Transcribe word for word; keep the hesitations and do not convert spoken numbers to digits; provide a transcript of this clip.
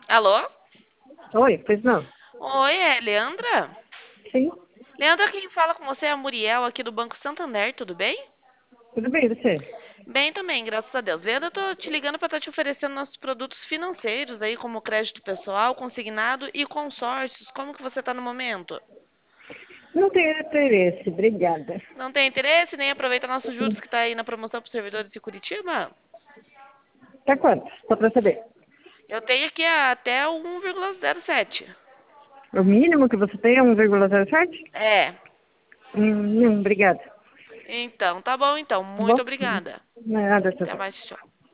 Alô? Oi, pois não? Oi, é Leandra? Sim, Leandra, quem fala com você é a Muriel aqui do Banco Santander, tudo bem? tudo bem, você? Bem também, graças a Deus. Leandra, eu tô te ligando para estar te oferecendo nossos produtos financeiros aí, como crédito pessoal, consignado e consórcios. Como que você tá no momento? Não tenho interesse, obrigada. Não tem interesse? Nem aproveita nossos juros que tá aí na promoção para os servidores de Curitiba? Tá quanto? Só pra saber. Eu tenho aqui até o um vírgula zero sete. O mínimo que você tem é um vírgula zero sete? É. Hum, não, obrigada. Então, tá bom então. Tá Muito bom? Hum, obrigada. Nada, tchau, Até tchau. mais, tchau.